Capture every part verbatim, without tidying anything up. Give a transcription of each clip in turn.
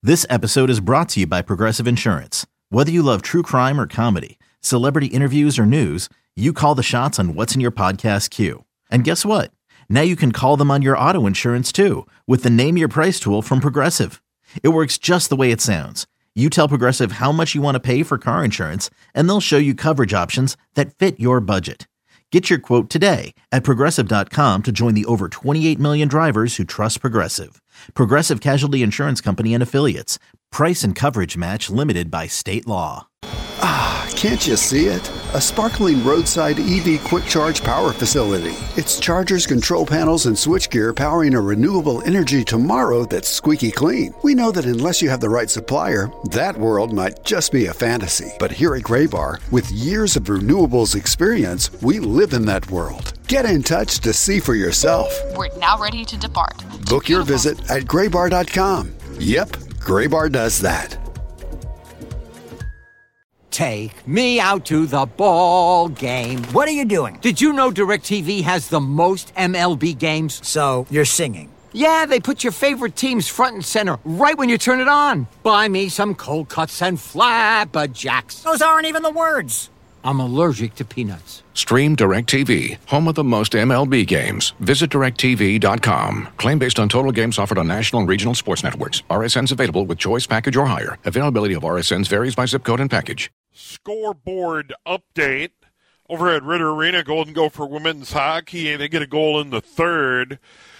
This episode is brought to you by Progressive Insurance. Whether you love true crime or comedy, celebrity interviews or news, you call the shots on what's in your podcast queue. And guess what? Now you can call them on your auto insurance too with the Name Your Price tool from Progressive. It works just the way it sounds. You tell Progressive how much you want to pay for car insurance, and they'll show you coverage options that fit your budget. Get your quote today at Progressive dot com to join the over twenty-eight million drivers who trust Progressive. Progressive Casualty Insurance Company and Affiliates. Price and coverage match limited by state law. Ah, can't you see it? A sparkling roadside E V quick charge power facility. It's chargers, control panels, and switchgear powering a renewable energy tomorrow that's squeaky clean. We know that unless you have the right supplier, that world might just be a fantasy. But here at Graybar, with years of renewables experience, we live in that world. Get in touch to see for yourself. We're now ready to depart. Book your visit at graybar dot com. Yep, Graybar does that. Take me out to the ball game. What are you doing? Did you know DirecTV has the most M L B games? So, you're singing? Yeah, they put your favorite teams front and center right when you turn it on. Buy me some cold cuts and flapjacks. Those aren't even the words. I'm allergic to peanuts. Stream DirecTV, home of the most M L B games. Visit direct T V dot com. Claim based on total games offered on national and regional sports networks. R S Ns available with choice package or higher. Availability of R S Ns varies by zip code and package. Scoreboard update over at Ritter Arena. Golden Gopher women's hockey. They get a goal in the third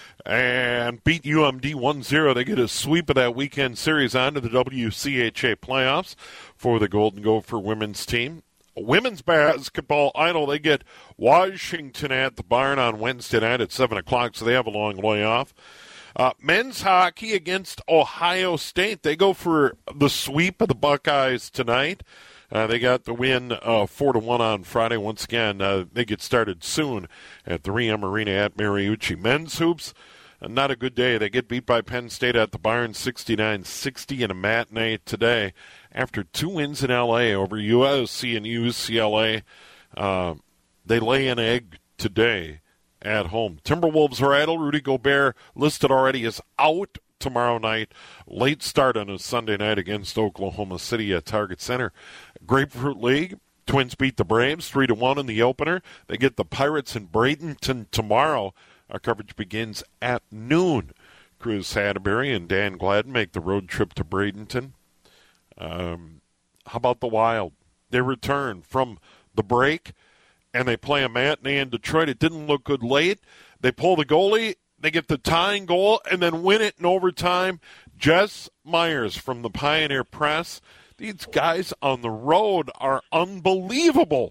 and beat U M D one zero. They get a sweep of that weekend series onto the W C H A playoffs for the Golden Gopher women's team. Women's basketball idol, they get Washington at the barn on Wednesday night at seven o'clock, so they have a long way off. Uh, men's hockey against Ohio State. They go for the sweep of the Buckeyes tonight. Uh, they got the win uh, four to one on Friday. Once again, uh, they get started soon at three M Arena at Mariucci. Men's hoops, uh, not a good day. They get beat by Penn State at the barn sixty-nine sixty in a matinee today. After two wins in L A over U S C and U C L A, uh, they lay an egg today at home. Timberwolves are idle. Rudy Gobert listed already as out tomorrow night. Late start on a Sunday night against Oklahoma City at Target Center. Grapefruit League, Twins beat the Braves three to one in the opener. They get the Pirates in Bradenton tomorrow. Our coverage begins at noon. Cruz Hadbury and Dan Gladden make the road trip to Bradenton. Um, how about the Wild? They return from the break, and they play a matinee in Detroit. It didn't look good late. They pull the goalie. They get the tying goal and then win it in overtime. Jess Myers from the Pioneer Press. These guys on the road are unbelievable.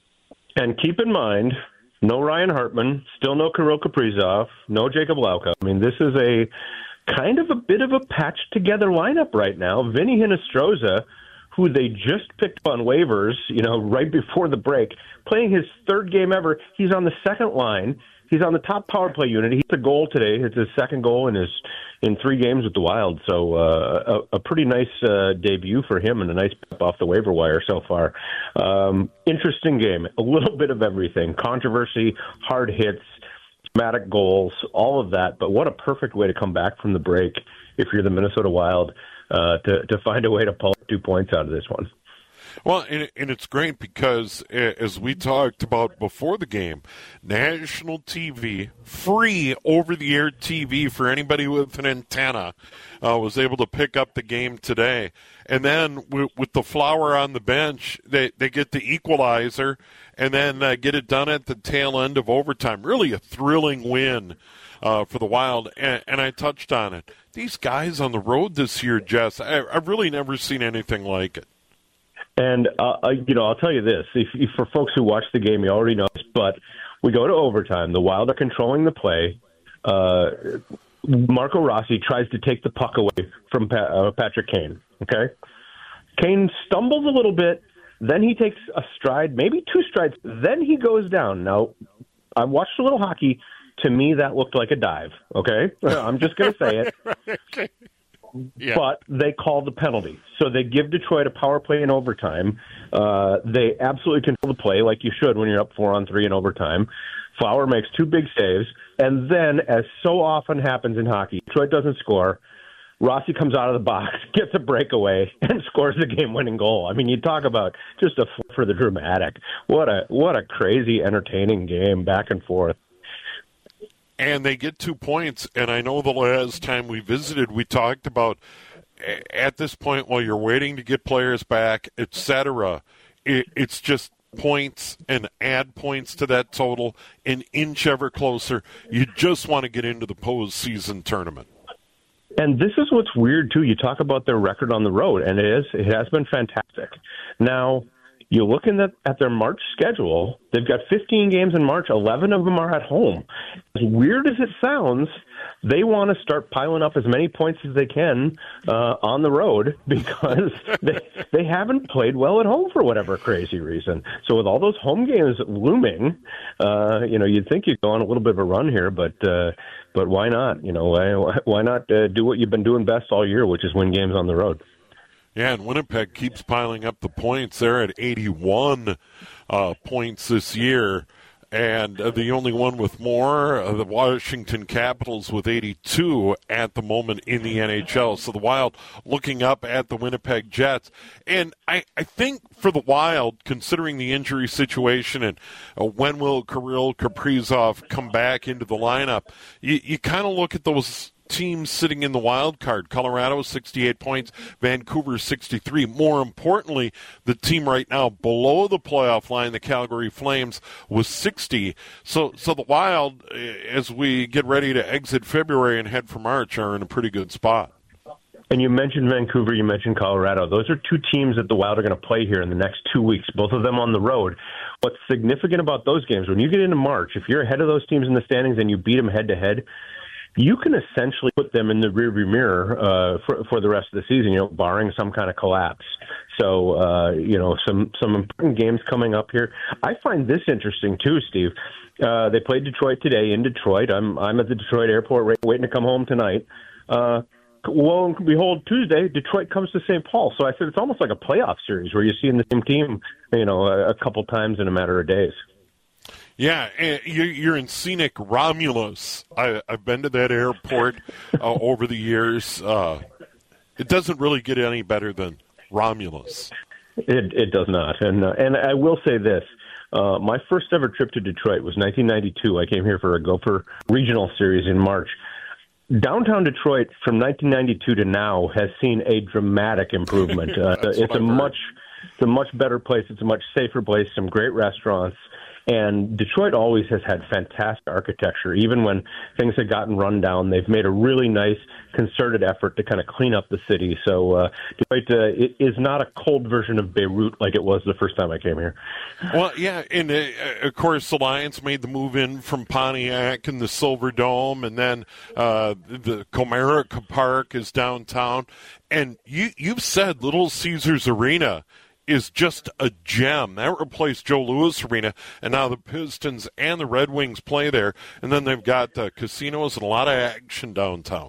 And keep in mind, no Ryan Hartman, still no Kirill Kaprizov, no Jacob Lauka. I mean, this is a kind of a bit of a patched-together lineup right now. Vinny Hinostroza, who they just picked up on waivers, you know, right before the break, playing his third game ever. He's on the second line. He's on the top power play unit. He hit a goal today. It's his second goal in his in three games with the Wild. So uh, a, a pretty nice uh, debut for him and a nice pep off the waiver wire so far. Um, interesting game. A little bit of everything. Controversy, hard hits, dramatic goals, all of that. But what a perfect way to come back from the break if you're the Minnesota Wild uh, to, to find a way to pull two points out of this one. Well, and, and it's great because, as we talked about before the game, national T V, free over-the-air T V for anybody with an antenna, uh, was able to pick up the game today. And then with, with the Flower on the bench, they, they get the equalizer and then uh, get it done at the tail end of overtime. Really a thrilling win uh, for the Wild, and, and I touched on it. These guys on the road this year, Jess, I, I've really never seen anything like it. And, uh, you know, I'll tell you this. If, if for folks who watch the game, you already know this, but we go to overtime. The Wild are controlling the play. Uh, Marco Rossi tries to take the puck away from pa- uh, Patrick Kane, okay? Kane stumbles a little bit, then he takes a stride, maybe two strides, then he goes down. Now, I watched a little hockey. To me, that looked like a dive, okay? I'm just going to say it. Okay. Yeah. But they call the penalty. So they give Detroit a power play in overtime. Uh, they absolutely control the play like you should when you're up four on three in overtime. Flower makes two big saves. And then, as so often happens in hockey, Detroit doesn't score. Rossi comes out of the box, gets a breakaway, and scores the game-winning goal. I mean, you talk about just a flip for the dramatic. What a what a crazy, entertaining game, back and forth. And they get two points, and I know the last time we visited, we talked about at this point, while you're waiting to get players back, et cetera, it, it's just points and add points to that total, an inch ever closer. You just want to get into the postseason tournament. And this is what's weird, too. You talk about their record on the road, and it is it has been fantastic. Now, you're looking at, at their March schedule. They've got fifteen games in March. eleven of them are at home. As weird as it sounds, they want to start piling up as many points as they can uh, on the road because they they haven't played well at home for whatever crazy reason. So with all those home games looming, uh, you know, you'd think you'd go on a little bit of a run here, but uh, but why not? You know, why, why not uh, do what you've been doing best all year, which is win games on the road? Yeah, and Winnipeg keeps piling up the points. They're at eighty-one uh, points this year, and uh, the only one with more, uh, the Washington Capitals with eighty-two at the moment in the N H L. So the Wild looking up at the Winnipeg Jets. And I, I think for the Wild, considering the injury situation and uh, when will Kirill Kaprizov come back into the lineup, you, you kind of look at those teams sitting in the wild card. Colorado sixty-eight points, Vancouver sixty-three. More importantly, the team right now below the playoff line, the Calgary Flames, was sixty. So so the Wild, as we get ready to exit February and head for March, are in a pretty good spot. And you mentioned Vancouver, you mentioned Colorado. Those are two teams that the Wild are going to play here in the next two weeks, both of them on the road. What's significant about those games, when you get into March, if you're ahead of those teams in the standings and you beat them head-to-head, you can essentially put them in the rearview mirror uh, for, for the rest of the season, you know, barring some kind of collapse. So, uh, you know, some, some important games coming up here. I find this interesting, too, Steve. Uh, they played Detroit today in Detroit. I'm I'm at the Detroit airport waiting to come home tonight. Uh, well, and behold, Tuesday, Detroit comes to Saint Paul. So I said it's almost like a playoff series where you're seeing the same team, you know, a, a couple times in a matter of days. Yeah, you're in scenic Romulus. I, I've been to that airport uh, over the years. Uh, it doesn't really get any better than Romulus. It it does not. And uh, and I will say this. Uh, my first ever trip to Detroit was nineteen ninety-two. I came here for a Gopher Regional Series in March. Downtown Detroit from nineteen ninety-two to now has seen a dramatic improvement. Uh, it's a much it's a much better place. It's a much safer place, some great restaurants. And Detroit always has had fantastic architecture. Even when things had gotten run down, they've made a really nice, concerted effort to kind of clean up the city. So uh, Detroit uh, it is not a cold version of Beirut like it was the first time I came here. Well, yeah, and uh, of course the Lions made the move in from Pontiac and the Silver Dome, and then uh, the Comerica Park is downtown. And you, you've said Little Caesars Arena is just a gem. That replaced Joe Louis Arena, and now the Pistons and the Red Wings play there, and then they've got uh, casinos and a lot of action downtown.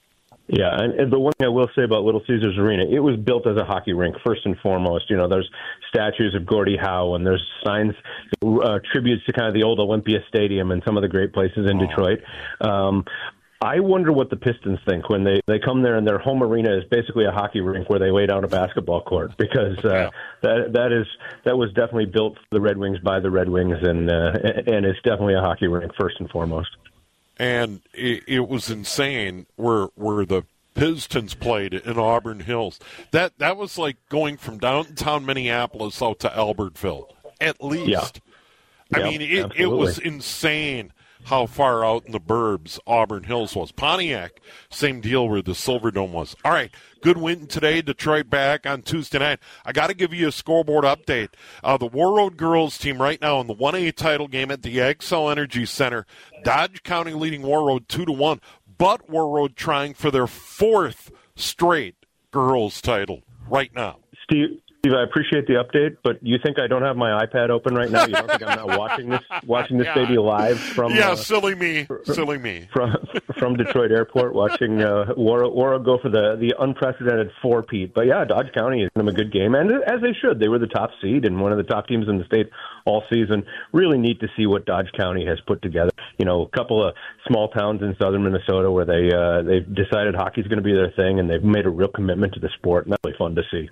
Yeah, and, and the one thing I will say about Little Caesars Arena, it was built as a hockey rink, first and foremost. You know, there's statues of Gordie Howe, and there's signs, uh, tributes to kind of the old Olympia Stadium and some of the great places in oh. Detroit. Um, I wonder what the Pistons think when they, they come there and their home arena is basically a hockey rink where they lay down a basketball court, because uh, that that is that was definitely built for the Red Wings by the Red Wings, and uh, and it's definitely a hockey rink first and foremost. And it, it was insane where where the Pistons played in Auburn Hills. That that was like going from downtown Minneapolis out to Albertville, at least. Yeah. I yep, mean, it, it was insane how far out in the burbs Auburn Hills was. Pontiac, same deal where the Silverdome was. All right, good win today. Detroit back on Tuesday night. I got to give you a scoreboard update. Uh, the Warroad girls team right now in the one A title game at the Xcel Energy Center. Dodge County leading Warroad two to one, but Warroad trying for their fourth straight girls title right now. Steve, Steve, I appreciate the update, but you think I don't have my iPad open right now? You don't think I'm not watching this watching this yeah. baby live from yeah, uh, silly me, silly me from from Detroit Airport, watching uh, Waro, Waro go for the the unprecedented four-peat. But yeah, Dodge County is in a good game, and as they should. They were the top seed and one of the top teams in the state all season. Really neat to see what Dodge County has put together. You know, a couple of small towns in southern Minnesota where they uh, they've decided hockey's going to be their thing, and they've made a real commitment to the sport, and that's really fun to see.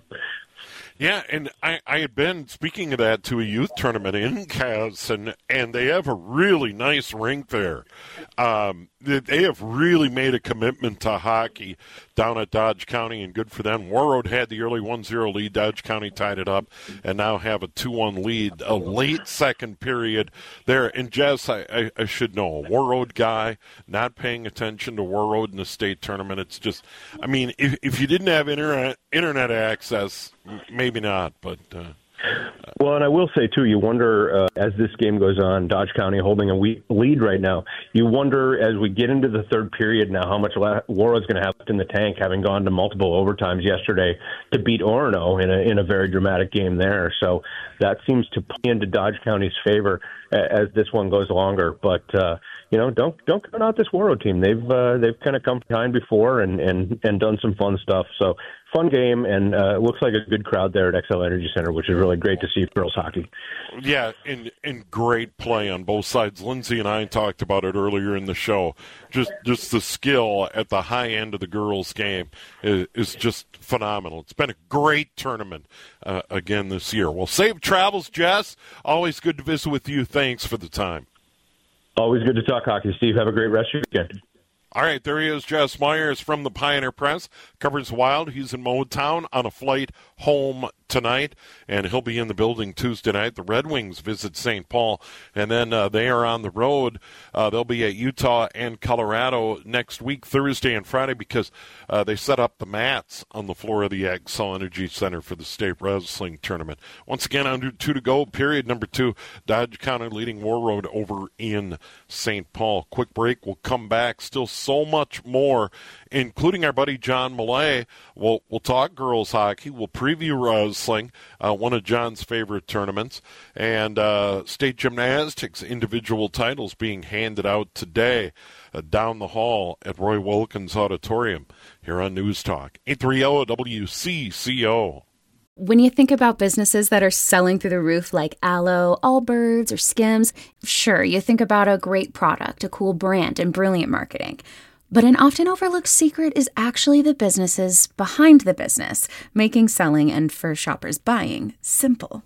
Yeah, and I, I had been, speaking of that, to a youth tournament in Cass, and, and they have a really nice rink there. Um, they, they have really made a commitment to hockey down at Dodge County, and good for them. Warroad had the early one zero lead. Dodge County tied it up and now have a two one lead, a late second period there. And, Jess, I, I, I should know, a Warroad guy not paying attention to Warroad in the state tournament. It's just, I mean, if, if you didn't have internet, internet access, maybe not, but... Uh, Well, and I will say, too, you wonder, uh, as this game goes on, Dodge County holding a we- lead right now, you wonder, as we get into the third period now, how much la- Warroad's going to have left in the tank, having gone to multiple overtimes yesterday to beat Orono in a, in a very dramatic game there. So that seems to play into Dodge County's favor as this one goes longer. But, uh, you know, don't don't count out this Warroad team. They've uh, they've kind of come behind before and, and, and done some fun stuff. So fun game, and uh, looks like a good crowd there at X L Energy Center, which is really great to see girls hockey. Yeah, and, and great play on both sides. Lindsay and I talked about it earlier in the show. Just just the skill at the high end of the girls' game is, is just phenomenal. It's been a great tournament uh, again this year. Well, safe travels, Jess. Always good to visit with you. Thanks for the time. Always good to talk hockey, Steve. Have a great rest of your weekend. All right, there he is, Jess Myers from the Pioneer Press. Covers Wild. He's in Motown on a flight home tonight, and he'll be in the building Tuesday night. The Red Wings visit Saint Paul, and then uh, they are on the road. Uh, they'll be at Utah and Colorado next week, Thursday and Friday, because uh, they set up the mats on the floor of the Xcel Energy Center for the state wrestling tournament. Once again, under two to go, period number two. Dodge County leading Warroad over in Saint Paul. Quick break. We'll come back. Still so much more, including our buddy John Millay. We'll, we'll talk girls hockey. We'll preview wrestling, uh, one of John's favorite tournaments, and uh, state gymnastics individual titles being handed out today uh, down the hall at Roy Wilkins Auditorium here on News Talk. eight thirty W C C O. When you think about businesses that are selling through the roof like Aloe, Allbirds, or Skims, sure, you think about a great product, a cool brand, and brilliant marketing. But an often overlooked secret is actually the businesses behind the business, making selling and, for shoppers, buying simple.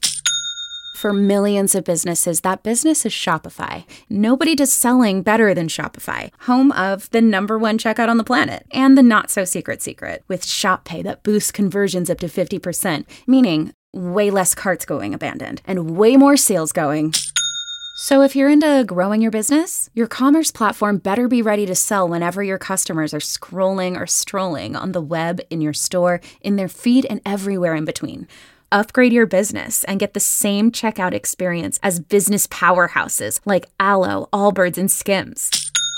For millions of businesses, that business is Shopify. Nobody does selling better than Shopify, home of the number one checkout on the planet, and the not-so-secret secret, with Shop Pay that boosts conversions up to fifty percent, meaning way less carts going abandoned, and way more sales going. So if you're into growing your business, your commerce platform better be ready to sell whenever your customers are scrolling or strolling on the web, in your store, in their feed, and everywhere in between. Upgrade your business and get the same checkout experience as business powerhouses like Aloe, Allbirds, and Skims.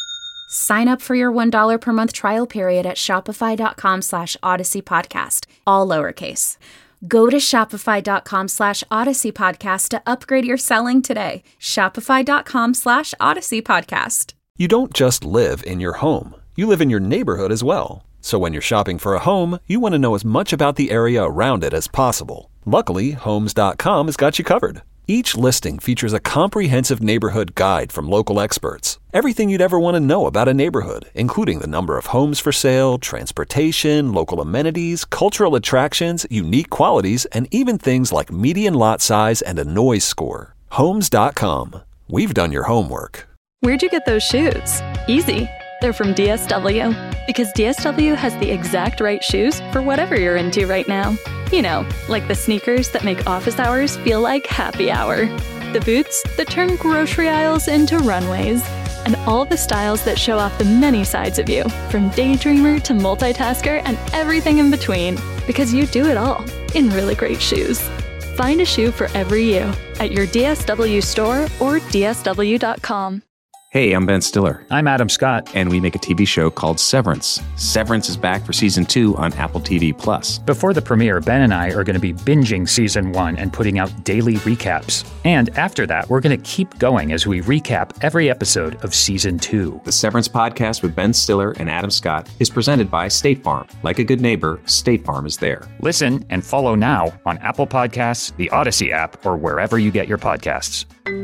Sign up for your one dollar per month trial period at shopify.com slash Odyssey Podcast, all lowercase. Go to shopify.com slash Odyssey Podcast to upgrade your selling today. Shopify.com slash Odyssey Podcast. You don't just live in your home. You live in your neighborhood as well. So when you're shopping for a home, you want to know as much about the area around it as possible. Luckily, Homes dot com has got you covered. Each listing features a comprehensive neighborhood guide from local experts. Everything you'd ever want to know about a neighborhood, including the number of homes for sale, transportation, local amenities, cultural attractions, unique qualities, and even things like median lot size and a noise score. Homes dot com. We've done your homework. Where'd you get those shoes? Easy. They're from D S W. Because D S W has the exact right shoes for whatever you're into right now. You know, like the sneakers that make office hours feel like happy hour. The boots that turn grocery aisles into runways. And all the styles that show off the many sides of you, from daydreamer to multitasker and everything in between. Because you do it all in really great shoes. Find a shoe for every you at your D S W store or D S W dot com. Hey, I'm Ben Stiller. I'm Adam Scott. And we make a T V show called Severance. Severance is back for season two on Apple T V Plus. Before the premiere, Ben and I are going to be binging season one and putting out daily recaps. And after that, we're going to keep going as we recap every episode of season two. The Severance podcast with Ben Stiller and Adam Scott is presented by State Farm. Like a good neighbor, State Farm is there. Listen and follow now on Apple Podcasts, the Odyssey app, or wherever you get your podcasts.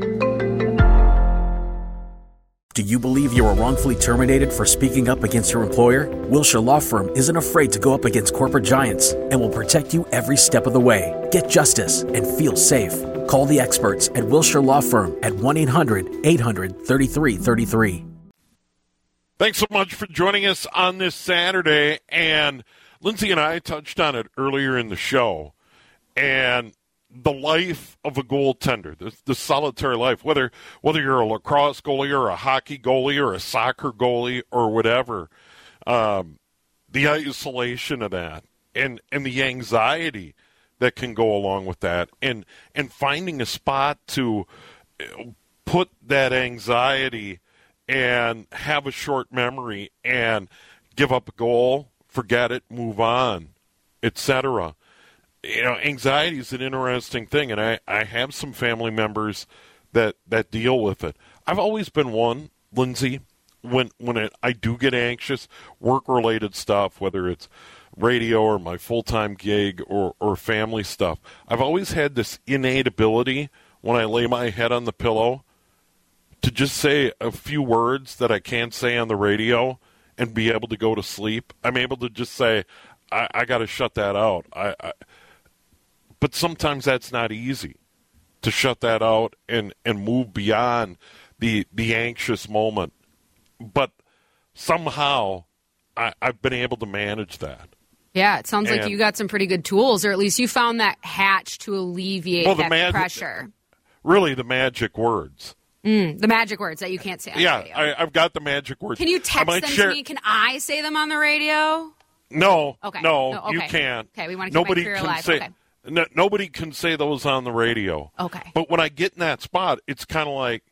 Do you believe you were wrongfully terminated for speaking up against your employer? Wilshire Law Firm isn't afraid to go up against corporate giants and will protect you every step of the way. Get justice and feel safe. Call the experts at Wilshire Law Firm at one eight hundred eight hundred thirty-three thirty-three. Thanks so much for joining us on this Saturday. And Lindsay and I touched on it earlier in the show. And the life of a goaltender, the, the solitary life, whether whether you're a lacrosse goalie or a hockey goalie or a soccer goalie or whatever, um, the isolation of that and, and the anxiety that can go along with that, and and finding a spot to put that anxiety and have a short memory and give up a goal, forget it, move on, et cetera. You know, anxiety is an interesting thing, and I, I have some family members that, that deal with it. I've always been one, Lindsay, when when it, I do get anxious, work-related stuff, whether it's radio or my full-time gig or, or family stuff, I've always had this innate ability when I lay my head on the pillow to just say a few words that I can't say on the radio and be able to go to sleep. I'm able to just say, I, I got to shut that out. I, I But sometimes that's not easy to shut that out and, and move beyond the the anxious moment. But somehow I, I've been able to manage that. Yeah, it sounds and, like you got some pretty good tools, or at least you found that hatch to alleviate well, that mag- pressure. Really, the magic words. Mm, the magic words that you can't say on yeah, the radio. I, I've got the magic words. Can you text them share- to me? Can I say them on the radio? No, okay. no, no okay. you can't. Okay, we want to keep Nobody my career can alive. say, okay. No, nobody can say those on the radio. Okay. But when I get in that spot, it's kind of like,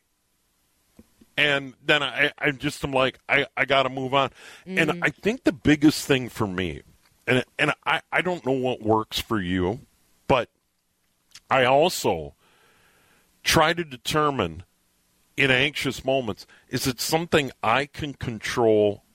and then I, I just am like, I, I got to move on. Mm. And I think the biggest thing for me, and and I, I don't know what works for you, but I also try to determine in anxious moments, is it something I can control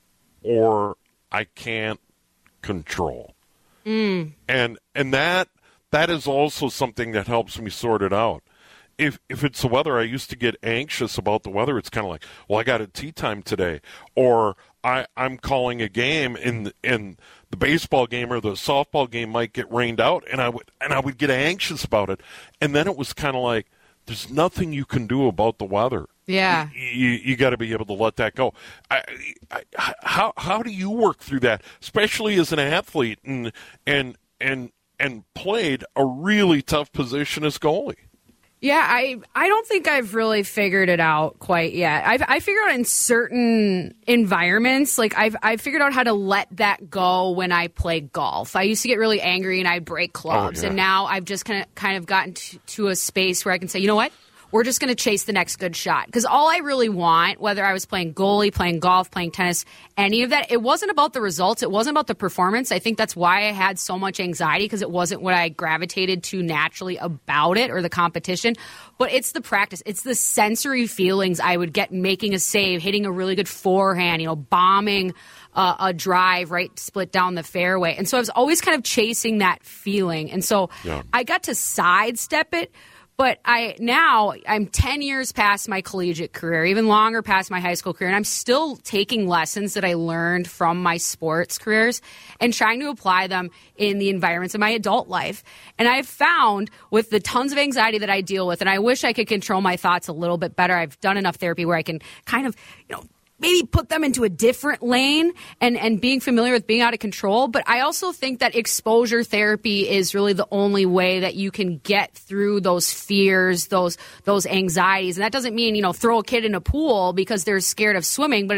or I can't control? Mm. And and that that is also something that helps me sort it out. If if it's the weather, I used to get anxious about the weather. It's kind of like, well, I got a tea time today, or I I'm calling a game and and the baseball game or the softball game might get rained out, and I would and I would get anxious about it. And then it was kind of like, there's nothing you can do about the weather. Yeah, you you, you got to be able to let that go. I, I, how how do you work through that, especially as an athlete and and and and played a really tough position as goalie? Yeah, I I don't think I've really figured it out quite yet. I've I figured out in certain environments, like I've I figured out how to let that go when I play golf. I used to get really angry and I'd break clubs, oh, yeah. and now I've just kind of kind of gotten to, to a space where I can say, you know what? We're just going to chase the next good shot. Because all I really want, whether I was playing goalie, playing golf, playing tennis, any of that, it wasn't about the results. It wasn't about the performance. I think that's why I had so much anxiety, because it wasn't what I gravitated to naturally about it or the competition. But it's the practice. It's the sensory feelings I would get making a save, hitting a really good forehand, you know, bombing uh, a drive right split down the fairway. And so I was always kind of chasing that feeling. And so yeah. I got to sidestep it. But I now I'm ten years past my collegiate career, even longer past my high school career, and I'm still taking lessons that I learned from my sports careers and trying to apply them in the environments of my adult life. And I've found with the tons of anxiety that I deal with, and I wish I could control my thoughts a little bit better. I've done enough therapy where I can kind of, you know, maybe put them into a different lane and, and being familiar with being out of control. But I also think that exposure therapy is really the only way that you can get through those fears, those those anxieties. And that doesn't mean, you know, throw a kid in a pool because they're scared of swimming, but it's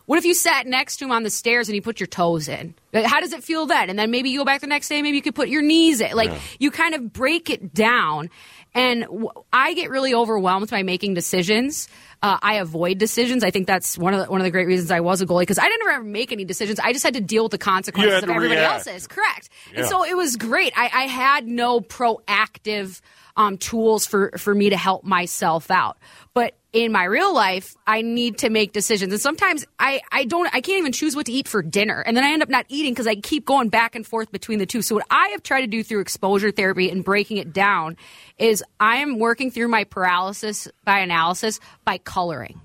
What if you sat next to him on the stairs and you put your toes in? How does it feel then? And then maybe you go back the next day, maybe you could put your knees in. Like, yeah. you kind of break it down. And w- I get really overwhelmed by making decisions. Uh, I avoid decisions. I think that's one of the, one of the great reasons I was a goalie, because I didn't ever make any decisions. I just had to deal with the consequences of everybody react. else's. Correct. Yeah. And so it was great. I, I had no proactive um, tools for, for me to help myself out. But in my real life, I need to make decisions. And sometimes I, I don't, I can't even choose what to eat for dinner. And then I end up not eating because I keep going back and forth between the two. So what I have tried to do through exposure therapy and breaking it down is I am working through my paralysis by analysis by coloring.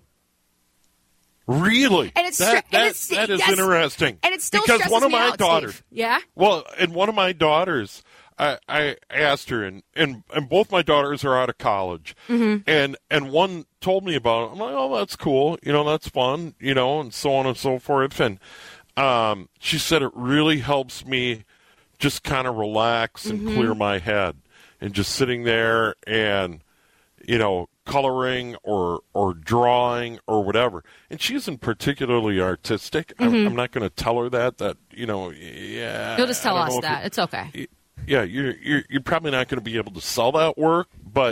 Really? And it's that, stre- that, and it's, that is yes. interesting. And it's still because stresses one of me my out, daughters, Steve. Yeah? Well, and one of my daughters, I, I asked her, and, and, and both my daughters are out of college, mm-hmm. and and one told me about it. I'm like, oh, that's cool, you know, that's fun, you know, and so on and so forth. And um, she said it really helps me just kind of relax and mm-hmm. clear my head, and just sitting there and, you know, coloring or or drawing or whatever. And she isn't particularly artistic. Mm-hmm. I'm, I'm not going to tell her that, that, you know, yeah. You'll just tell I don't us know if that. it- It's okay. Yeah, you're, you're you're probably not going to be able to sell that work, but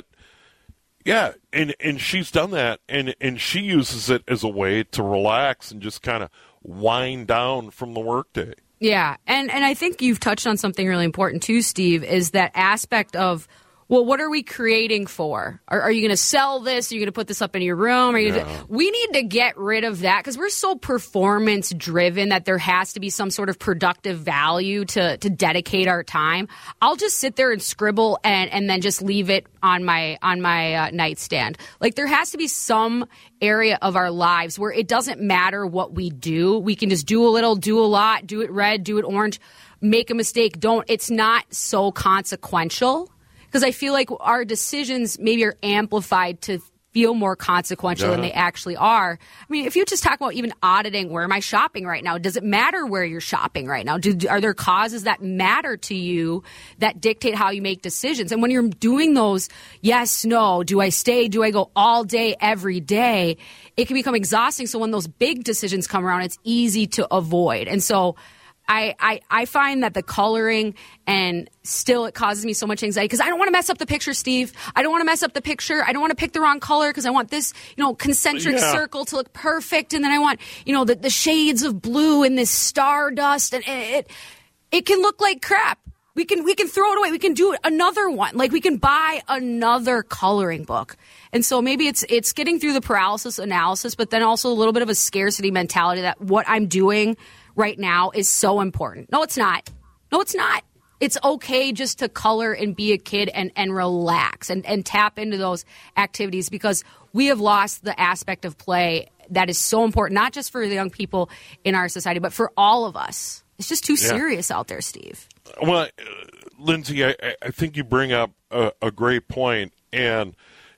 yeah, and and she's done that, and and she uses it as a way to relax and just kind of wind down from the workday. Yeah, and and I think you've touched on something really important too, Steve, is that aspect of, well, what are we creating for? Are, are you going to sell this? Are you going to put this up in your room? Are you Yeah. gonna, we need to get rid of that because we're so performance driven that there has to be some sort of productive value to to dedicate our time. I'll just sit there and scribble and and then just leave it on my on my uh, nightstand. Like, there has to be some area of our lives where it doesn't matter what we do. We can just do a little, do a lot, do it red, do it orange, make a mistake, don't. It's not so consequential. Because I feel like our decisions maybe are amplified to feel more consequential Yeah. than they actually are. I mean, if you just talk about even auditing, where am I shopping right now? Does it matter where you're shopping right now? Do, are there causes that matter to you that dictate how you make decisions? And when you're doing those, yes, no, do I stay, do I go all day, every day, it can become exhausting. So when those big decisions come around, it's easy to avoid. And so I, I, I find that the coloring, and still it causes me so much anxiety because I don't want to mess up the picture, Steve. I don't want to mess up the picture. I don't want to pick the wrong color because I want this, you know, concentric Yeah. circle to look perfect. And then I want, you know, the, the shades of blue and this stardust. And it, it can look like crap. We can, we can throw it away. We can do another one. Like, we can buy another coloring book. And so maybe it's, it's getting through the paralysis analysis, but then also a little bit of a scarcity mentality that what I'm doing right now is so important. No, it's not. No, it's not. It's okay just to color and be a kid and, and relax and, and tap into those activities, because we have lost the aspect of play that is so important, not just for the young people in our society, but for all of us. It's just too Yeah. serious out there, Steve. Well, uh, Lindsay, I, I think you bring up a, a great point, and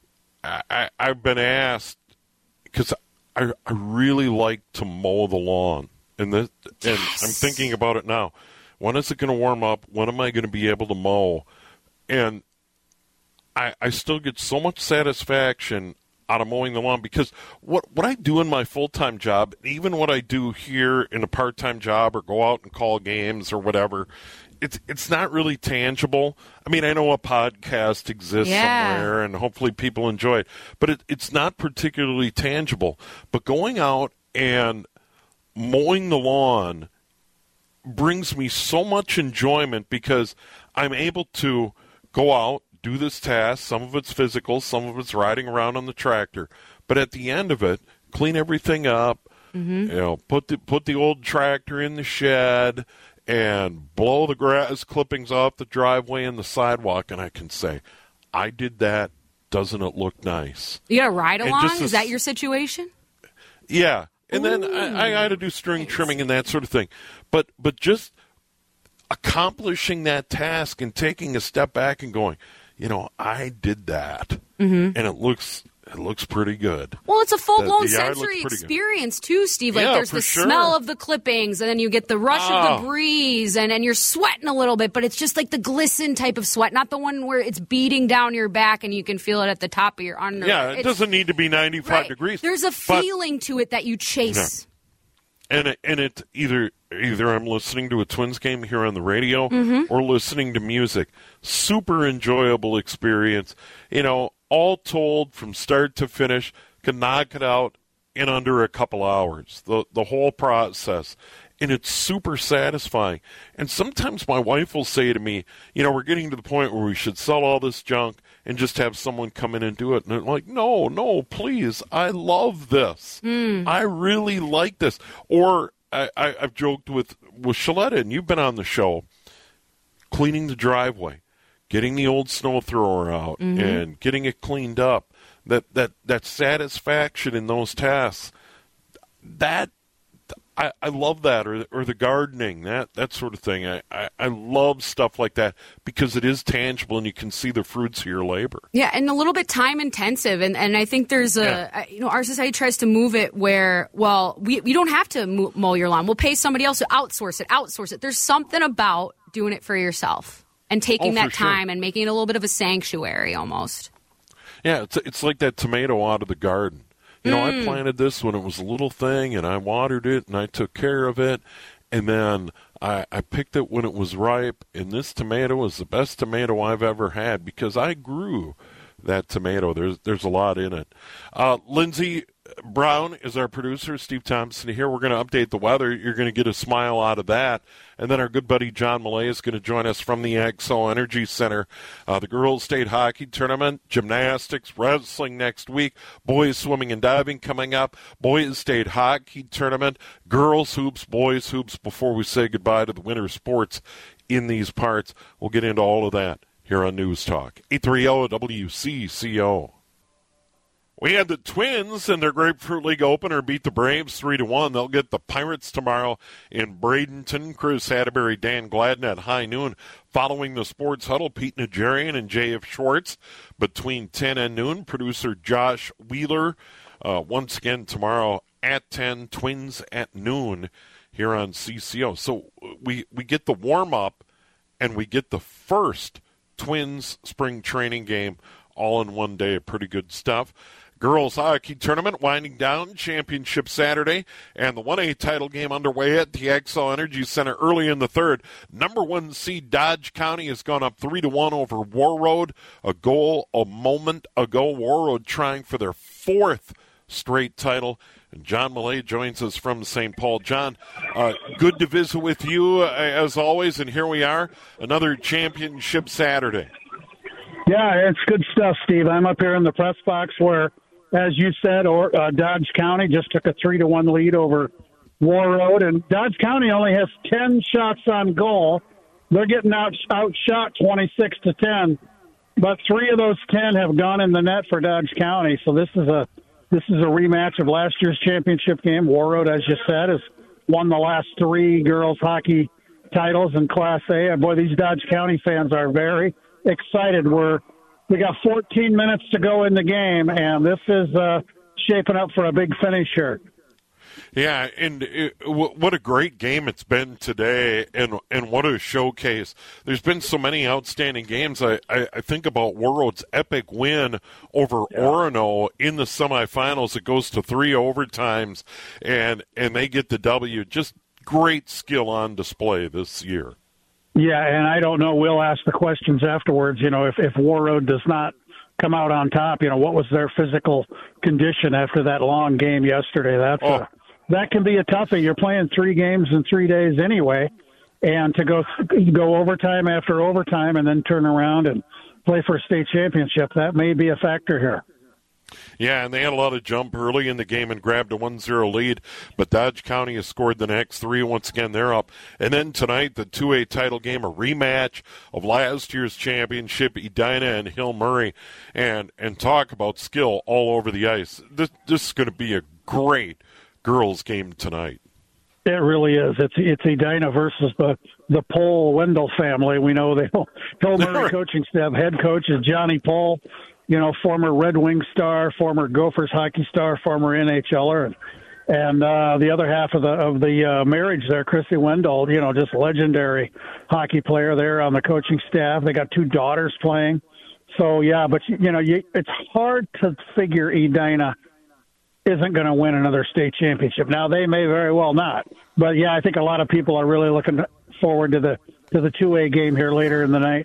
I, I, I've been asked, because I, I really like to mow the lawn. And, this, and Yes. I'm thinking about it now. When is it going to warm up? When am I going to be able to mow? And I, I still get so much satisfaction out of mowing the lawn, because what, what I do in my full-time job, even what I do here in a part-time job or go out and call games or whatever, it's it's not really tangible. I mean, I know a podcast exists Yeah. somewhere, and hopefully people enjoy it, but it, it's not particularly tangible. But going out and mowing the lawn brings me so much enjoyment, because I'm able to go out, do this task. Some of it's physical, some of it's riding around on the tractor. But at the end of it, clean everything up, Mm-hmm. you know, put the put the old tractor in the shed and blow the grass clippings off the driveway and the sidewalk, and I can say, I did that. Doesn't it look nice? You got to ride And along? just Is this- that your situation? Yeah. And then I, I got to do string trimming and that sort of thing. But but just accomplishing that task and taking a step back and going, you know, I did that, Mhm. and it looks it looks pretty good. Well, it's a full-blown The- the yard looks sensory pretty good. experience, too, Steve. Like, Yeah, there's for the sure. smell of the clippings, and then you get the rush of Oh. the breeze, and, and you're sweating a little bit, but it's just like the glisten type of sweat, not the one where it's beating down your back and you can feel it at the top of your under. Yeah, it It's- doesn't need to be ninety-five right. degrees. There's a but- feeling to it that you chase. and it, and it's either either I'm listening to a Twins game here on the radio Mm-hmm. or listening to music. Super enjoyable experience. You know, all told, from start to finish, can knock it out in under a couple hours. The the whole process. And it's super satisfying. And sometimes my wife will say to me, you know, we're getting to the point where we should sell all this junk and just have someone come in and do it. And I'm like, no, no, please. I love this. Mm. I really like this. Or I, I, I've joked with, with Shaletta, and you've been on the show, cleaning the driveway, getting the old snow thrower out, Mm-hmm. and getting it cleaned up. That, that, that satisfaction in those tasks, that, I, I love that, or or the gardening, that that sort of thing. I, I, I love stuff like that because it is tangible and you can see the fruits of your labor. Yeah, and a little bit time intensive, and, and I think there's a Yeah. you know our society tries to move it where well we we don't have to mo- mow your lawn. We'll pay somebody else to outsource it, outsource it. There's something about doing it for yourself and taking Oh, for that sure. time and making it a little bit of a sanctuary almost. Yeah, it's it's like that tomato out of the garden. You know, Mm. I planted this when it was a little thing, and I watered it, and I took care of it, and then I, I picked it when it was ripe, and this tomato is the best tomato I've ever had because I grew that tomato. There's there's a lot in it. Uh, Lindsey Brown is our producer. Steve Thompson here. We're going to update the weather. You're going to get a smile out of that. And then our good buddy John Millay is going to join us from the Xcel Energy Center. Uh, the girls' state hockey tournament, gymnastics, wrestling next week, boys swimming and diving coming up, boys' state hockey tournament, girls' hoops, boys' hoops before we say goodbye to the winter sports in these parts. We'll get into all of that here on News Talk. eight thirty W C C O. We had the Twins in their Grapefruit League opener beat the Braves three to one. They'll get the Pirates tomorrow in Bradenton. Chris Hadbury, Dan Gladden at high noon. Following the Sports Huddle, Pete Najarian and J F. Schwartz between ten and noon. Producer Josh Wheeler uh, once again tomorrow at ten. Twins at noon here on C C O. So we, we get the warm-up and we get the first Twins spring training game all in one day. Pretty good stuff. Girls hockey tournament winding down, championship Saturday, and the one A title game underway at the Xcel Energy Center early in the third. Number one seed Dodge County has gone up three to one over Warroad. A goal a moment ago. Warroad trying for their fourth straight title. And John Millay joins us from Saint Paul. John, uh, good to visit with you uh, as always, and here we are, another championship Saturday. Yeah, it's good stuff, Steve. I'm up here in the press box where, as you said, or uh, Dodge County just took a three to one lead over Warroad, and Dodge County only has ten shots on goal. They're getting out outshot twenty-six to ten, but three of those ten have gone in the net for Dodge County. So this is a this is a rematch of last year's championship game. Warroad, as you said, has won the last three girls hockey titles in Class A. And boy, these Dodge County fans are very excited. We're We got fourteen minutes to go in the game, and this is uh, shaping up for a big finish here. Yeah, and it, w- what a great game it's been today, and and what a showcase. There's been so many outstanding games. I, I, I think about Warroad's epic win over yeah. Orono in the semifinals. It goes to three overtimes, and, and they get the W. Just great skill on display this year. Yeah, and I don't know. We'll ask the questions afterwards. You know, if, if Warroad does not come out on top, you know, what was their physical condition after that long game yesterday? That's oh. a, that can be a toughie. You're playing three games in three days anyway, and to go go overtime after overtime and then turn around and play for a state championship, that may be a factor here. Yeah, and they had a lot of jump early in the game and grabbed a one zero lead, but Dodge County has scored the next three. Once again, they're up. And then tonight, the two A title game, a rematch of last year's championship, Edina and Hill Murray, and, and talk about skill all over the ice. This, this is going to be a great girls' game tonight. It really is. It's it's Edina versus the the Pole Wendell family. We know the Hill Murray coaching staff. Head coach is Johnny Pole. You know, former Red Wing star, former Gophers hockey star, former N H L er, and, and uh, the other half of the of the uh, marriage there, Chrissy Wendell. You know, just legendary hockey player there on the coaching staff. They got two daughters playing. So yeah, but you know, you, it's hard to figure Edina isn't going to win another state championship. Now, they may very well not. But, yeah, I think a lot of people are really looking forward to the to the two A game here later in the night.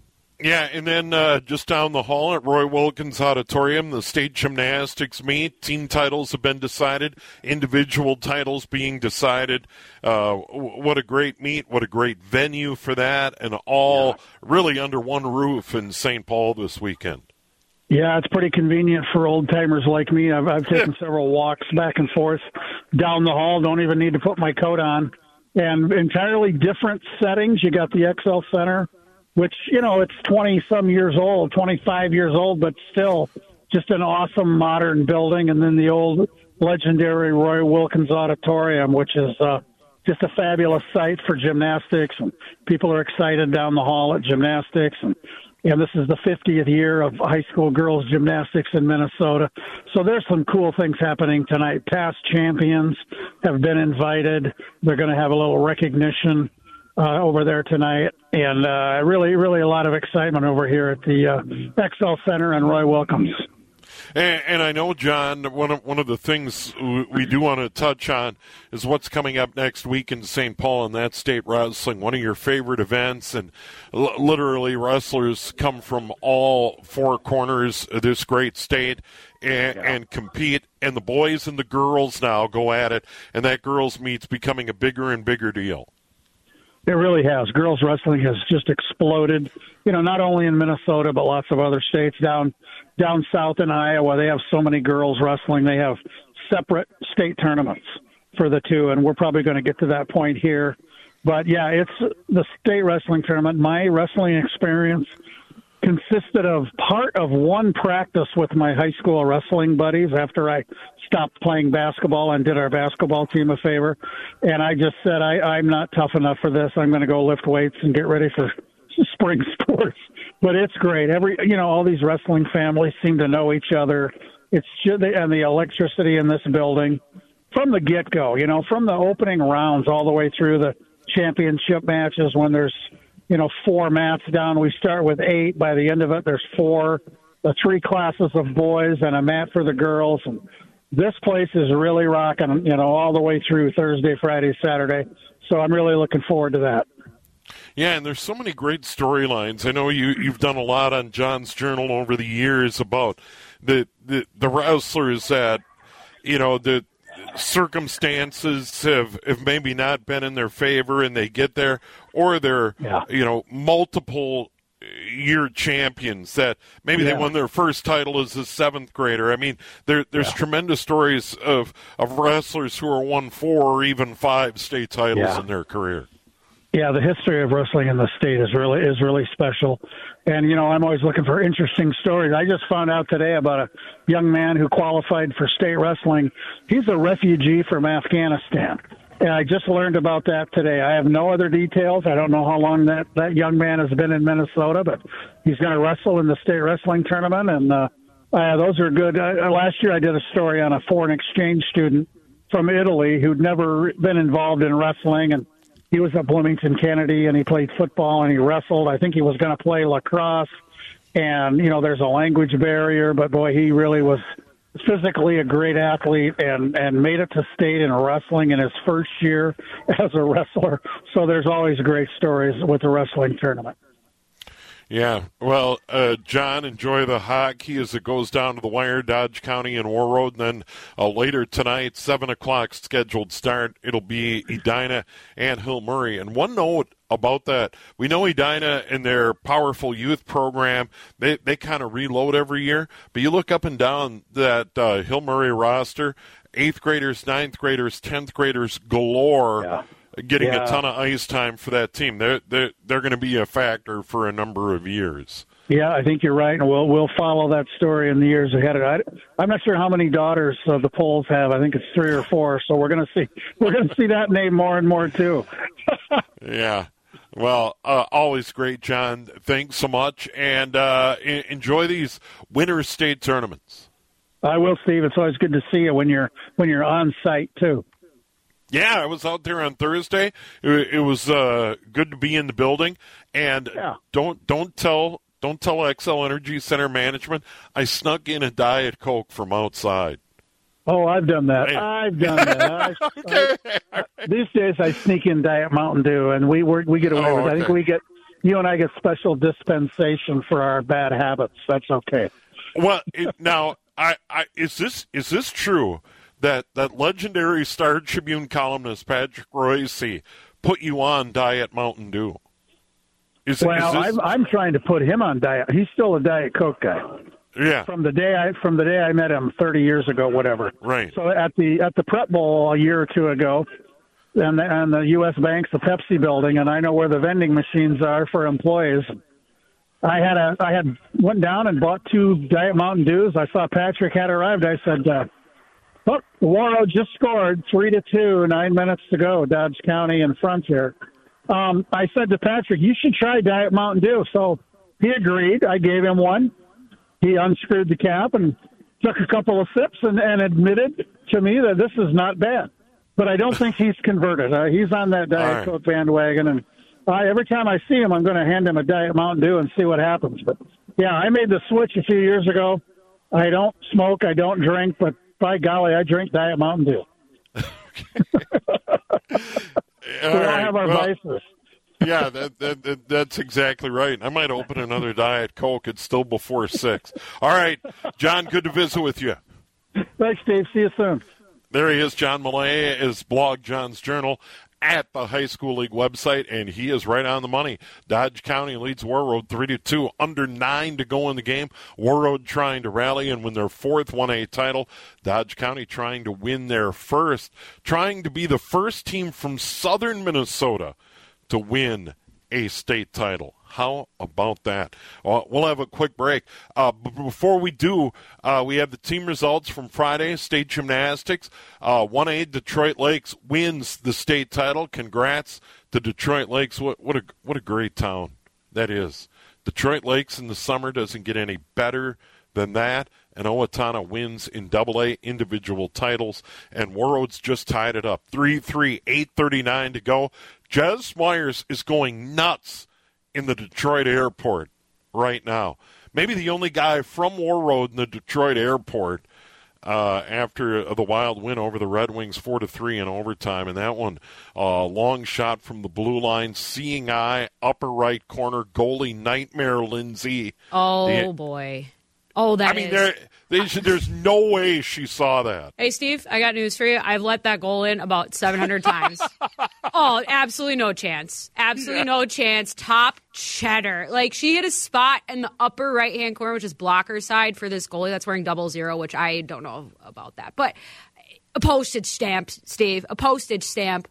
Yeah, and then uh, just down the hall at Roy Wilkins Auditorium, the state gymnastics meet. Team titles have been decided, individual titles being decided. Uh, what a great meet, what a great venue for that, and all yeah. really under one roof in Saint Paul this weekend. Yeah, it's pretty convenient for old-timers like me. I've, I've taken yeah. several walks back and forth down the hall, don't even need to put my coat on. And entirely different settings. You got the X L Center, which, you know, it's twenty-some years old, twenty-five years old, but still just an awesome modern building. And then the old legendary Roy Wilkins Auditorium, which is uh, just a fabulous site for gymnastics. And people are excited down the hall at gymnastics. And, and this is the fiftieth year of high school girls gymnastics in Minnesota. So there's some cool things happening tonight. Past champions have been invited. They're going to have a little recognition Uh, over there tonight, and uh, really, really a lot of excitement over here at the uh, X L Center and Roy Wilkins. And, and I know, John, one of, one of the things we do want to touch on is what's coming up next week in Saint Paul, and that's state wrestling, one of your favorite events. And l- literally, wrestlers come from all four corners of this great state and, yeah. and compete. And the boys and the girls now go at it, and that girls' meet's becoming a bigger and bigger deal. It really has. Girls wrestling has just exploded, you know, not only in Minnesota, but lots of other states down down south in Iowa. They have so many girls wrestling. They have separate state tournaments for the two, and we're probably going to get to that point here. But, yeah, it's the state wrestling tournament. My wrestling experience consisted of part of one practice with my high school wrestling buddies after I stopped playing basketball and did our basketball team a favor. And I just said, I, I'm not tough enough for this. I'm going to go lift weights and get ready for spring sports. But it's great. Every, you know, all these wrestling families seem to know each other. It's just, and the electricity in this building from the get-go, you know, from the opening rounds all the way through the championship matches when there's, you know, four mats down. We start with eight. By the end of it, there's four, the three classes of boys and a mat for the girls. And this place is really rocking, you know, all the way through Thursday, Friday, Saturday. So I'm really looking forward to that. Yeah, and there's so many great storylines. I know you, you've done a lot on John's Journal over the years about the, the, the wrestlers that, you know, the circumstances have, have maybe not been in their favor and they get there, or they're, yeah. you know, multiple year champions that maybe yeah. they won their first title as a seventh grader. I mean, there, there's yeah. tremendous stories of, of wrestlers who are won four or even five state titles yeah. in their career. Yeah, the history of wrestling in the state is really is really special. And, you know, I'm always looking for interesting stories. I just found out today about a young man who qualified for state wrestling. He's a refugee from Afghanistan. And I just learned about that today. I have no other details. I don't know how long that, that young man has been in Minnesota, but he's going to wrestle in the state wrestling tournament. And uh, uh, those are good. Uh, last year I did a story on a foreign exchange student from Italy who'd never been involved in wrestling, and he was at Bloomington Kennedy, and he played football, and he wrestled. I think he was going to play lacrosse. And, you know, there's a language barrier, but, boy, he really was physically a great athlete and, and made it to state in wrestling in his first year as a wrestler. So there's always great stories with the wrestling tournament. Yeah, well, uh, John, enjoy the hockey as it goes down to the wire, Dodge County and Warroad. And then uh, later tonight, seven o'clock scheduled start, it'll be Edina and Hill Murray. And one note about that, we know Edina and their powerful youth program, they, they kind of reload every year. But you look up and down that uh, Hill Murray roster, eighth graders, ninth graders, tenth graders galore. Yeah. Getting yeah. a ton of ice time for that team. They're, they're, they're going to be a factor for a number of years. Yeah, I think you're right, and we'll we'll follow that story in the years ahead. I, I'm not sure how many daughters uh, the Poles have. I think it's three or four. So we're going to see we're going to see that name more and more too. Yeah. Well, uh, always great, John. Thanks so much, and uh, enjoy these winter state tournaments. I will, Steve. It's always good to see you when you're when you're on site too. Yeah, I was out there on Thursday. It, it was uh, good to be in the building, and yeah. don't don't tell don't tell X L Energy Center management I snuck in a Diet Coke from outside. Oh, I've done that. I've done that. I, I, these days, I sneak in Diet Mountain Dew, and we work, we get away Oh, with it. I okay. think we get, you and I get special dispensation for our bad habits. That's okay. Well, it, now, I, I, is this is this true that, that legendary Star Tribune columnist Patrick Royce put you on Diet Mountain Dew? Is, well, is this, I'm, I'm trying to put him on diet. He's still a Diet Coke guy. Yeah. From the day I from the day I met him thirty years ago, whatever. Right. So at the at the Prep Bowl a year or two ago, and the, and the U S Bank's the Pepsi building, and I know where the vending machines are for employees. I had a I had went down and bought two Diet Mountain Dews. I saw Patrick had arrived. I said, uh, "Look, Warroad just scored three to two, nine minutes to go. Dodge County in front here." Um, I said to Patrick, "You should try Diet Mountain Dew." So he agreed. I gave him one. He unscrewed the cap and took a couple of sips and, and admitted to me that this is not bad. But I don't think he's converted. Uh, he's on that Diet right. Coke bandwagon, and I, every time I see him, I'm going to hand him a Diet Mountain Dew and see what happens. But, yeah, I made the switch a few years ago. I don't smoke, I don't drink, but by golly, I drink Diet Mountain Dew. we all right, have our well, vices. Yeah, that, that, that that's exactly right. I might open another Diet Coke. It's still before six. All right, John, good to visit with you. Thanks, Steve. See you soon. There he is, John Millea, is Blog John's Journal at the High School League website, and he is right on the money. Dodge County leads Warroad three to two, under nine to go in the game. Warroad trying to rally and win their fourth one A title. Dodge County trying to win their first, trying to be the first team from southern Minnesota to win a state title. How about that? Uh, we'll have a quick break. Uh, but before we do, uh, we have the team results from Friday, state gymnastics. Uh, one A Detroit Lakes wins the state title. Congrats to Detroit Lakes. What, what, a, what a great town that is. Detroit Lakes in the summer doesn't get any better than that. And Owatonna wins in double A individual titles. And Warroad's just tied it up. three three, eight thirty-nine to go. Jez Myers is going nuts in the Detroit airport right now. Maybe the only guy from Warroad in the Detroit airport uh, after the Wild win over the Red Wings four to three in overtime. And that one, a uh, long shot from the blue line, seeing eye, upper right corner, goalie nightmare Lindsay. Oh, the, boy. Oh, that I mean, is. there, they should, there's no way she saw that. Hey, Steve, I got news for you. I've let that goal in about seven hundred times. Oh, absolutely no chance. Absolutely yeah. no chance. Top cheddar. Like, she hit a spot in the upper right-hand corner, which is blocker side for this goalie that's wearing double zero, which I don't know about that. But a postage stamp, Steve. A postage stamp.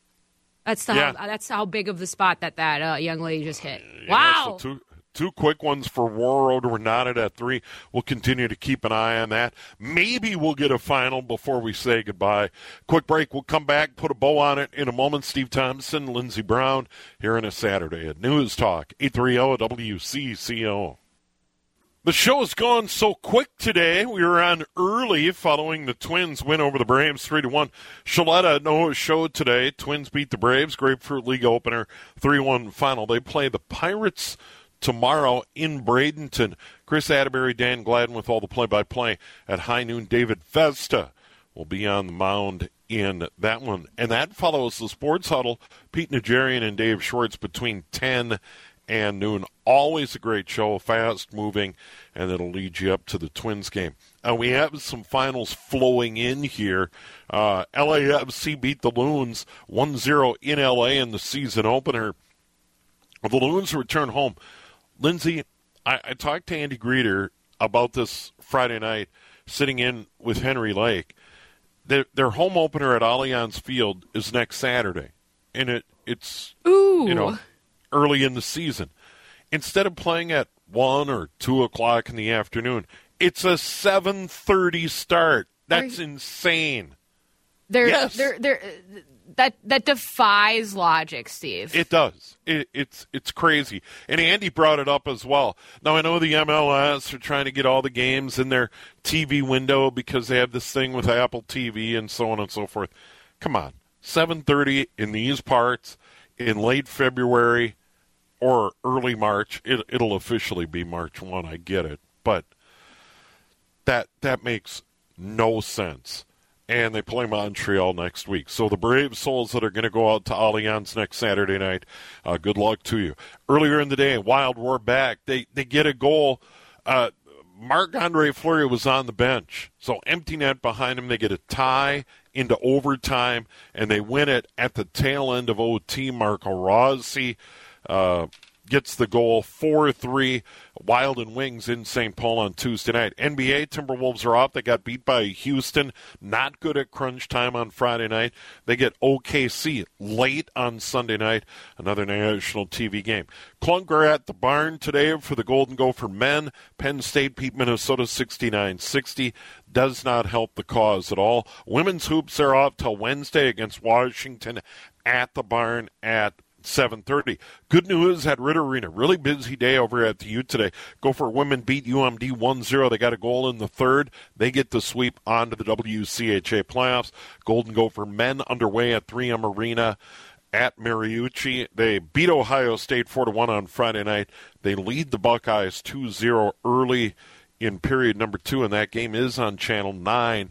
That's the yeah. how, that's how big of the spot that that uh, young lady just hit. You wow. Know, so two, two quick ones for Warroad. We're knotted at three. We'll continue to keep an eye on that. Maybe we'll get a final before we say goodbye. Quick break. We'll come back, put a bow on it in a moment. Steve Thompson, Lindsey Brown, here on a Saturday at News Talk, eight thirty W C C O. The show has gone so quick today. We were on early following the Twins win over the Braves three to one. Shaletta, no show today. Twins beat the Braves. Grapefruit League opener, three one final. They play the Pirates tomorrow in Bradenton. Chris Atterbury, Dan Gladden with all the play-by-play at high noon. David Festa will be on the mound in that one. And that follows the Sports Huddle. Pete Najarian and Dave Schwartz between ten and noon. Always a great show, fast-moving, and it'll lead you up to the Twins game. And we have some finals flowing in here. Uh, L A F C beat the Loons one zero in L A in the season opener. The Loons return home. Lindsay, I, I talked to Andy Greeter about this Friday night, sitting in with Henry Lake. Their, their home opener at Allianz Field is next Saturday, and it it's Ooh. you know early in the season. Instead of playing at one or two o'clock in the afternoon, it's a seven thirty start. That's insane. They're, yes. they're, they're, that that defies logic, Steve. It does. It, it's it's crazy. And Andy brought it up as well. Now, I know the M L S are trying to get all the games in their T V window because they have this thing with Apple T V and so on and so forth. Come on. seven thirty in these parts in late February or early March. It, it'll officially be March first. I get it. But that that makes no sense. and they play Montreal next week. So the brave souls that are going to go out to Allianz next Saturday night, uh, good luck to you. Earlier in the day, Wild were back. They they get a goal. Uh, Marc-Andre Fleury was on the bench, so empty net behind him. They get a tie into overtime, and they win it at the tail end of O T. Marco Rossi uh, gets the goal, four three, Wild and Wings in Saint Paul on Tuesday night. N B A, Timberwolves are off. They got beat by Houston. Not good at crunch time on Friday night. They get O K C late on Sunday night, another national T V game. Clunker at the barn today for the Golden Gopher men. Penn State beat Minnesota sixty-nine sixty. Does not help the cause at all. Women's hoops are off till Wednesday against Washington at the barn at seven thirty. Good news at Ritter Arena. Really busy day over at the U today. Gopher women beat U M D one zero. They got a goal in the third. They get the sweep onto the W C H A playoffs. Golden Gopher men underway at three M Arena at Mariucci. They beat Ohio State four to one on Friday night. They lead the Buckeyes two zero early in period number two, and that game is on Channel nine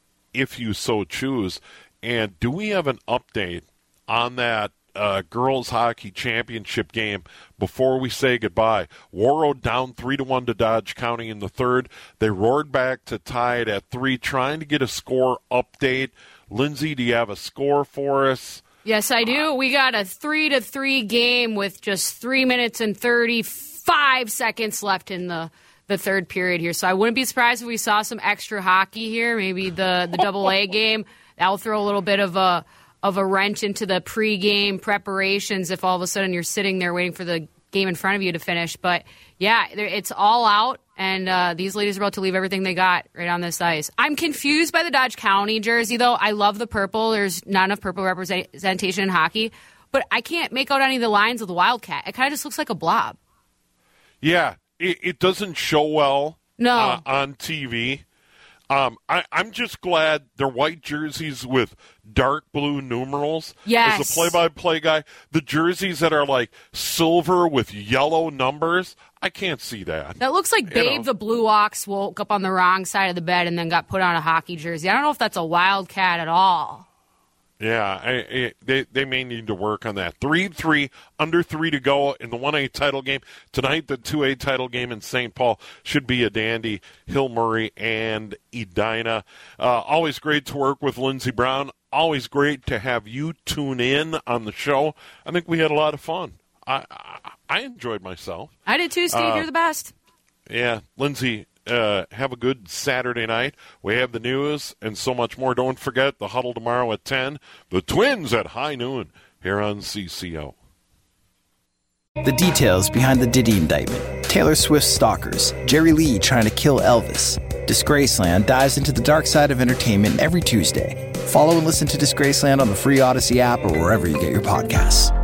if you so choose. And do we have an update on that Uh, girls hockey championship game before we say goodbye? Warroad down three to one to Dodge County in the third. They roared back to tie it at three, trying to get a score update. Lindsay, do you have a score for us? Yes, I do. We got a three to three game with just three minutes and thirty-five seconds left in the the third period here. So I wouldn't be surprised if we saw some extra hockey here. Maybe the the double A game. That will throw a little bit of a of a wrench into the pregame preparations if all of a sudden you're sitting there waiting for the game in front of you to finish. But, yeah, it's all out, and uh, these ladies are about to leave everything they got right on this ice. I'm confused by the Dodge County jersey, though. I love the purple. There's not enough purple representation in hockey. But I can't make out any of the lines of the Wildcat. It kind of just looks like a blob. Yeah, it, it doesn't show well no. uh, on T V. Um, I, I'm just glad they're white jerseys with dark blue numerals. Yes. As a play-by-play guy, the jerseys that are like silver with yellow numbers, I can't see that. That looks like Babe you know. the Blue Ox woke up on the wrong side of the bed and then got put on a hockey jersey. I don't know if that's a Wildcat at all. Yeah, I, I, they they may need to work on that. three three, under three to go in the one A title game. Tonight, the two A title game in Saint Paul should be a dandy. Hill Murray and Edina. Uh, always great to work with Lindsey Brown. Always great to have you tune in on the show. I think we had a lot of fun. I I, I enjoyed myself. I did too, Steve. Uh, You're the best. Yeah, Lindsey. Uh, have a good Saturday night. We have the news and so much more. Don't forget the huddle tomorrow at ten. The Twins at high noon here on C C O. The details behind the Diddy indictment. Taylor Swift's stalkers. Jerry Lee trying to kill Elvis. Disgraceland dives into the dark side of entertainment every Tuesday. Follow and listen to Disgraceland on the free Odyssey app or wherever you get your podcasts.